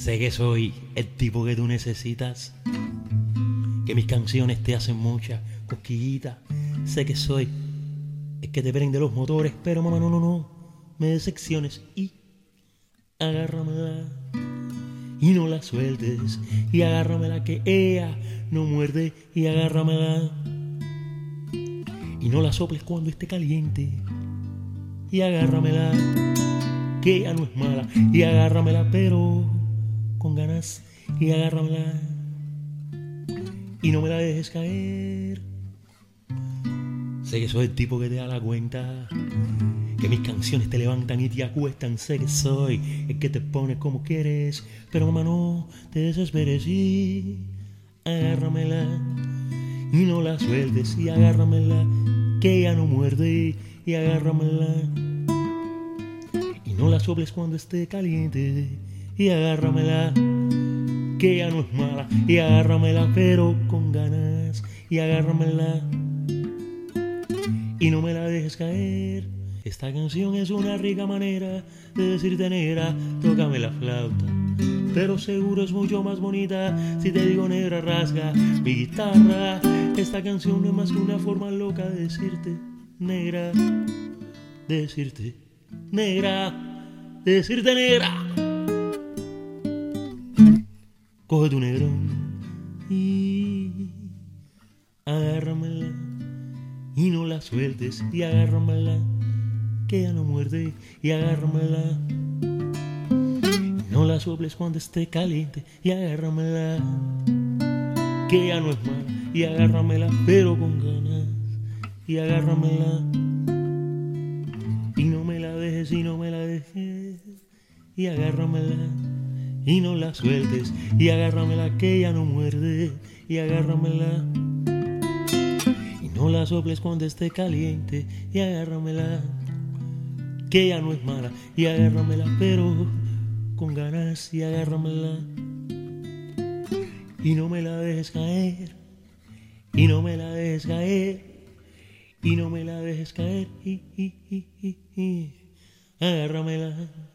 Sé que soy el tipo que tú necesitas, que mis canciones te hacen mucha cosquillita. Sé que soy el que te prende los motores, pero mamá, no me decepciones y agárramela y no la sueltes y agárramela que ella no muerde y agárramela y no la soples cuando esté caliente y agárramela que ella no es mala y agárramela pero con ganas y agárramela y no me la dejes caer. Sé que soy el tipo que te da la cuenta, que mis canciones te levantan y te acuestan. Sé que soy el que te pone como quieres, pero mamá no te desesperes y agárramela y no la sueltes y agárramela que ella no muerde y agárramela y no la soples cuando esté caliente y agárramela que ella no es mala y agárramela pero con ganas y agárramela y no me la dejes caer. Esta canción es una rica manera de decirte negra, tócame la flauta, pero seguro es mucho más bonita si te digo negra, rasga mi guitarra. Esta canción no es más que una forma loca de decirte negra, de decirte negra, de decirte negra. Coge tu negrón y agárramela y no la sueltes y agárramela que ella no muerde y agárramela y no la soples cuando esté caliente y agárramela que ella no es mala y agárramela pero con ganas y agárramela y no me la dejes y no me la dejes y agárramela y no la sueltes y agárramela que ella no muerde y agárramela y no la soples cuando esté caliente y agárramela que ella no es mala y agárramela pero con ganas y agárramela y no me la dejes caer y no me la dejes caer y no me la dejes caer y agárramela.